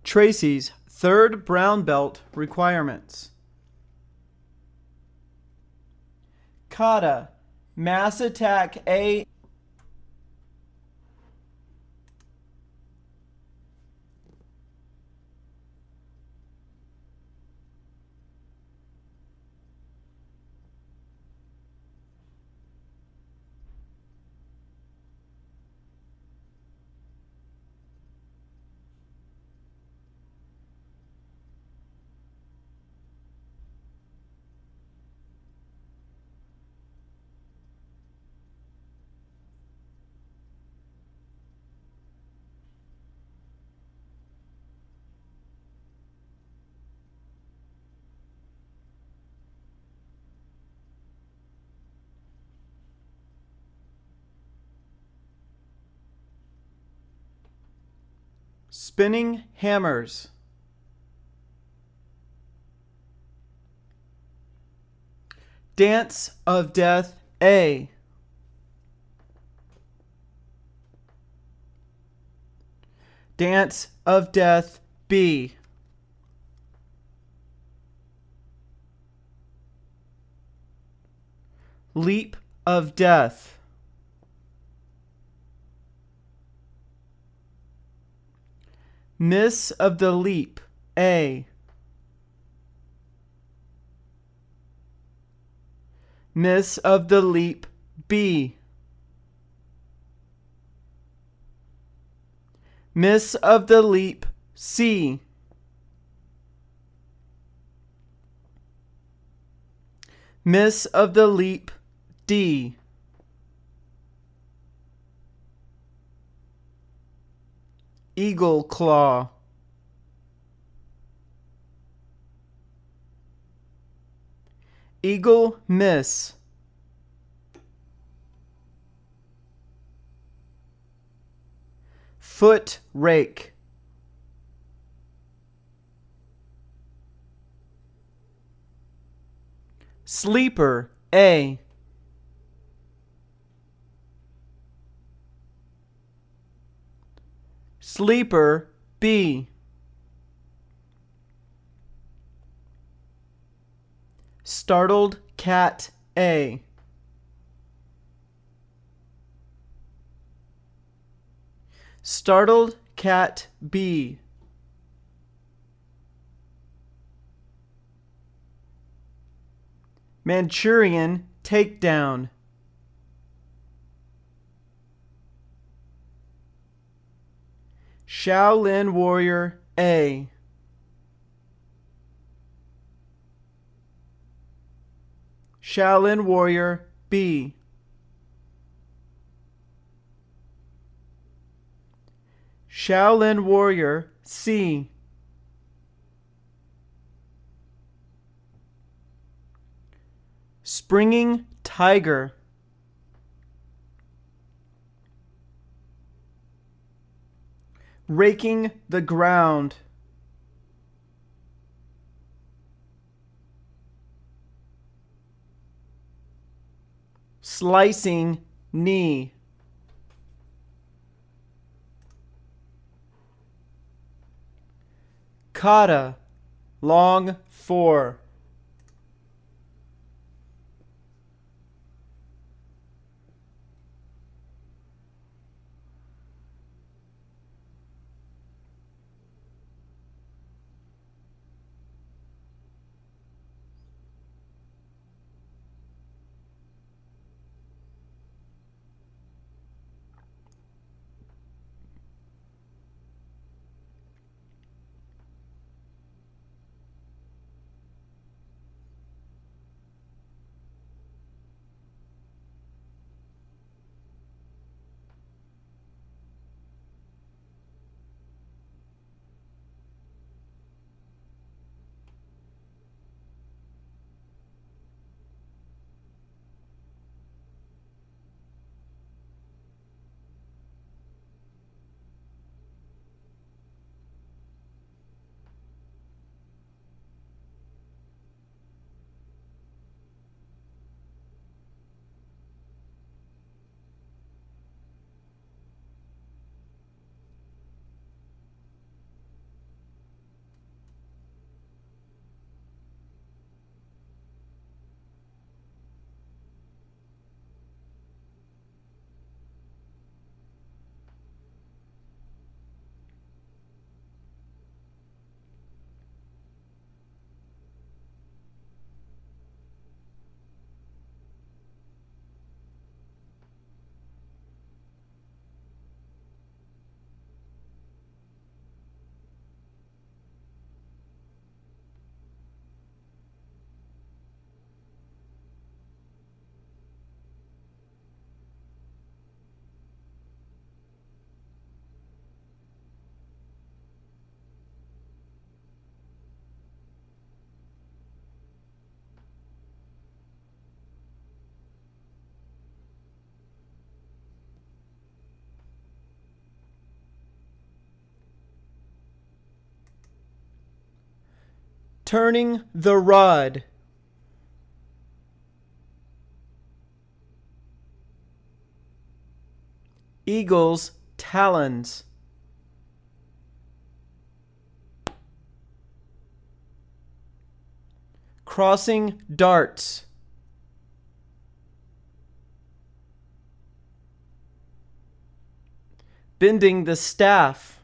Tracy's third brown belt requirements. Kata, mass attack A. Spinning hammers. Dance of Death A. Dance of Death B. Leap of Death. Miss of the Leap A. Miss of the Leap B. Miss of the Leap C. Miss of the Leap D. Eagle Claw. Eagle Miss. Foot Rake. Sleeper A. Sleeper B. Startled Cat A. Startled Cat B. Manchurian Takedown. Shaolin Warrior A. Shaolin Warrior B. Shaolin Warrior C. Springing Tiger. Raking the Ground. Slicing Knee. Kata, long 4. Turning the rod. Eagle's talons. Crossing darts. Bending the staff.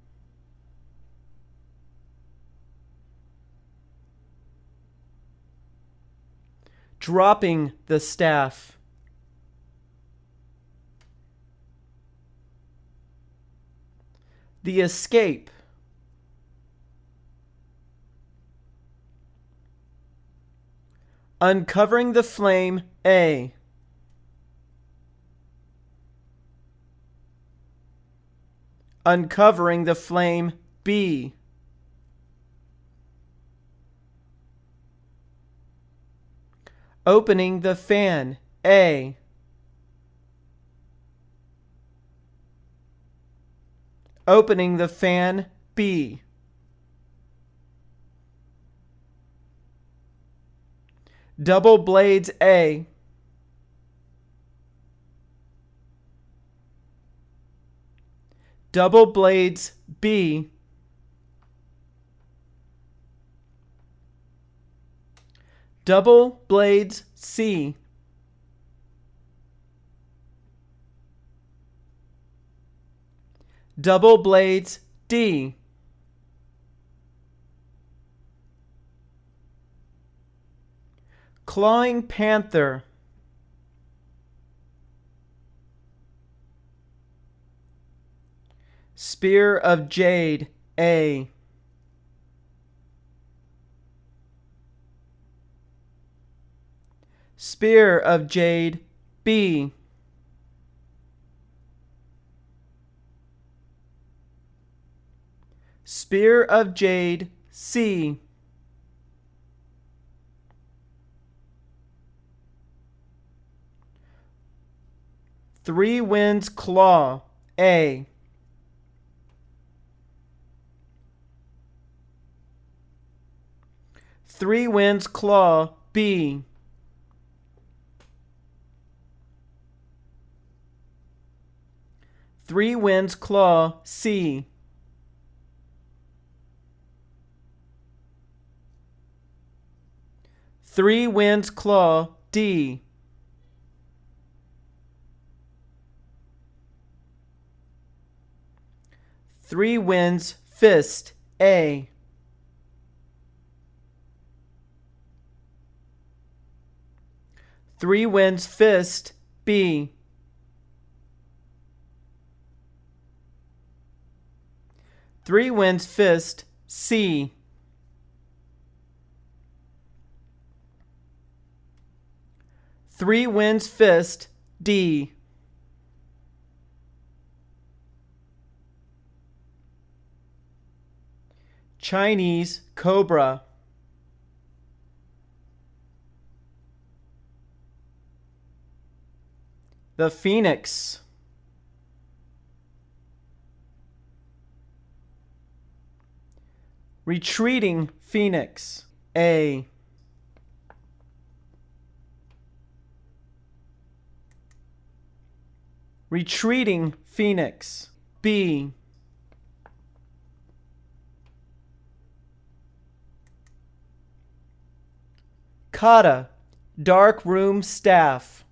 Dropping the staff. The escape. Uncovering the flame A. Uncovering the flame B. Opening the fan A. Opening the fan B. Double blades A. Double blades B. Double blades C. Double blades D. Clawing panther. Spear of jade A. Spear of jade B. Spear of jade C. Three winds claw A. Three winds claw B. Three winds claw C. Three winds claw D. Three winds fist A. Three winds fist B. Three winds fist C. Three winds fist D. Chinese cobra. The phoenix. Retreating phoenix A. Retreating phoenix B. Kata, dark room staff.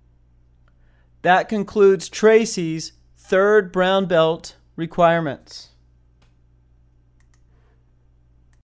That concludes Tracy's third brown belt requirements.